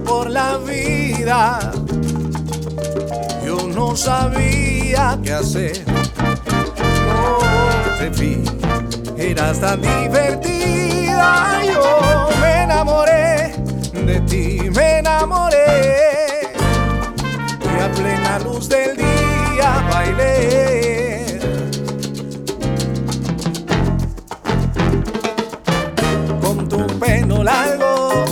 por la vida. Yo no sabía qué hacer. No te vi, eras tan divertida. Yo me enamoré de ti, me enamoré. Y a plena luz del día bailé. Con tu pelo largo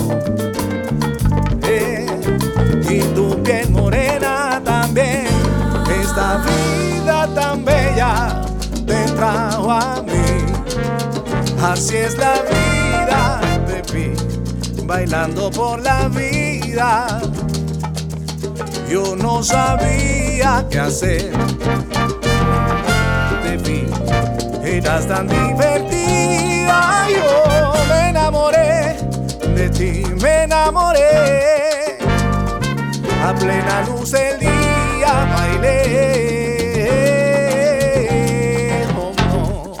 y tu piel morena también. Esta vida tan bella te trajo a mí. Así es la vida, te vi bailando por la vida. Yo no sabía qué hacer. Te vi, eras tan divertida. Yo me enamoré de ti, me enamoré. A plena luz del día bailé. Oh, no.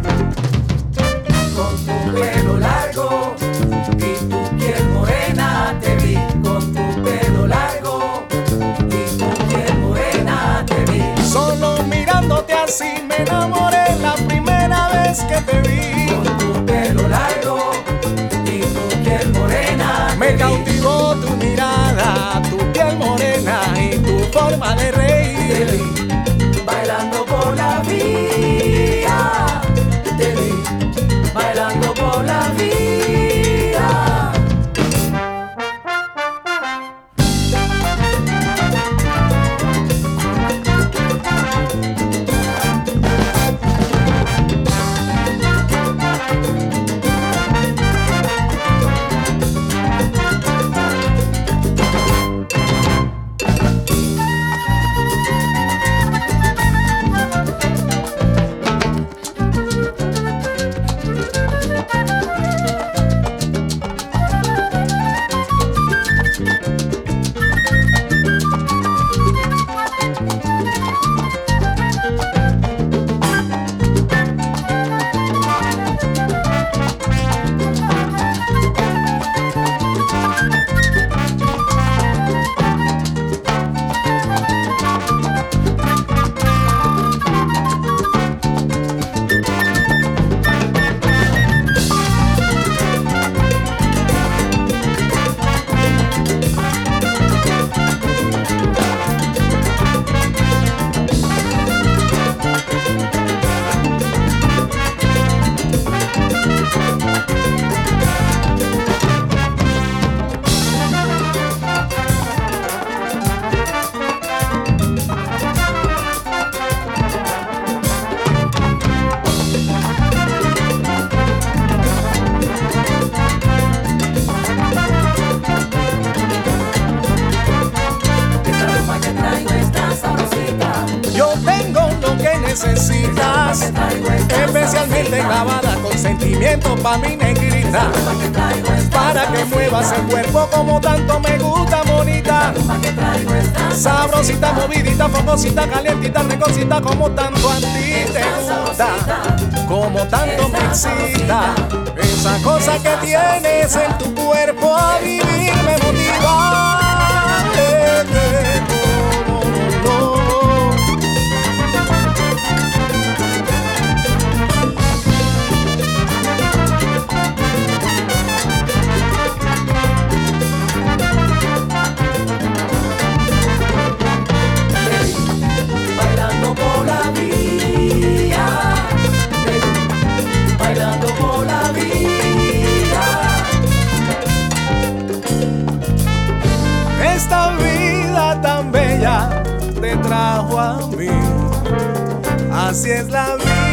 Con tu pelo largo y tu piel morena te vi. Con tu pelo largo y tu piel morena te vi. Solo mirándote así me enamoré la primera vez que te vi. Con tu pelo largo y tu piel morena Me cautivó tu mirada, tu piel morena y tu forma de te reír. vi bailando por la vía. Te vi bailando por la vía. Necesitas, especialmente grabada con sentimiento pa' mi negrita, para que muevas el cuerpo como tanto me gusta, bonita, sabrosita, movidita, focosita, calientita, recosita, como tanto a ti te gusta, como tanto me excita, esa cosa que tienes en tu cuerpo a vivir me motiva. Bailando por la vía, bailando por la vía. Esta vida tan bella te trajo a mí. Así es la vida.